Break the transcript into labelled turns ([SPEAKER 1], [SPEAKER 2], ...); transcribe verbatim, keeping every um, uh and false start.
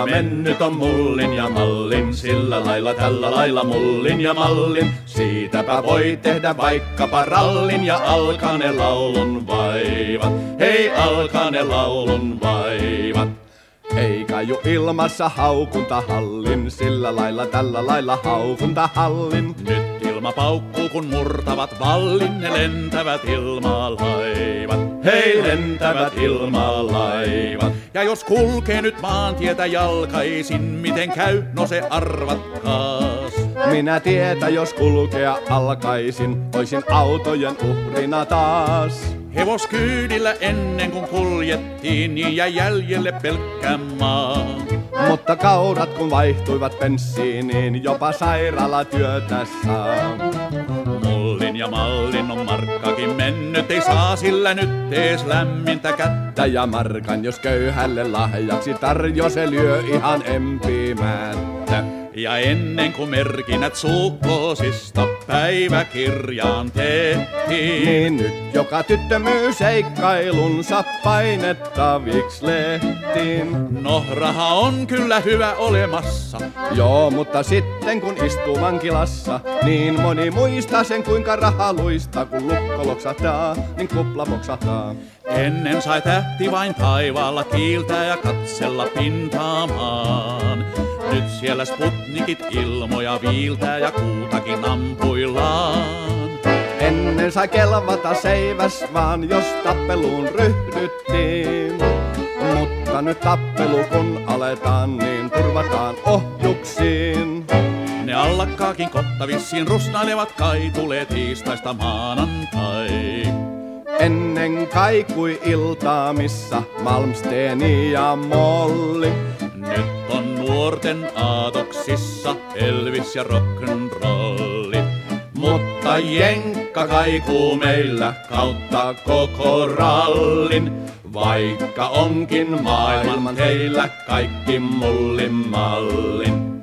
[SPEAKER 1] joka mennyt on mullin ja mallin. Sillä lailla tällä lailla mullin ja mallin. Siitäpä voi tehdä vaikkapa rallin ja alkaa ne laulun vaivat. Hei, alkaa ne laulun vaivat. Ei kaju ilmassa haukuntahallin, sillä lailla tällä lailla haukuntahallin. Nyt ilma paukkuu kun murtavat vallin, ne lentävät ilmalaivat. Hei, lentävät ilmalaivat. Ja jos kulkee nyt maantietä jalkaisin, miten käy, no se arvatkaas. Minä tietä jos kulkea alkaisin, oisin autojen uhrina taas. Hevoskyydillä ennen kuin kuljettiin, niin jäi jäljelle pelkkä maa. Mutta kaurat kun vaihtuivat bensiiniin, jopa sairaalatyötä saa. Mullin ja mallin on markkakin mennyt, ei saa sillä nyt ees lämmintä kättä. Ja markan jos köyhälle lahjaksi tarjo, se lyö ihan empimättä. Ja ennen kuin merkinnät suukkoosista päiväkirjaan tehtiin, niin nyt joka tyttö myy seikkailunsa painettaviks lehtiin. No raha on kyllä hyvä olemassa, joo, mutta sitten kun istuu vankilassa, niin moni muistaa sen kuinka raha luistaa. Kun lukko loksahtaa, niin kupla poksahtaa. Ennen sai tähti vain taivaalla kiiltää ja katsella pintaamaan. Nyt siellä Sputnikit ilmoja viiltää ja kuutakin ampuillaan. Ennen sai kelvata seiväs vaan, jos tappeluun ryhdyttiin. Mutta nyt tappelu kun aletaan, niin turvataan ohjuksiin. Ne allakkaakin kotta vissiin rusnailevat kai, tulee tiistaista maanantai. Ennen kaikui iltaa, missä Malmsteeni ja Molli. Nyt on nuorten aatoksissa Elvis ja rock'n'rolli. Mutta jenkka kaikuu meillä kautta koko rallin. Vaikka onkin maailman heillä kaikki mullin mallin.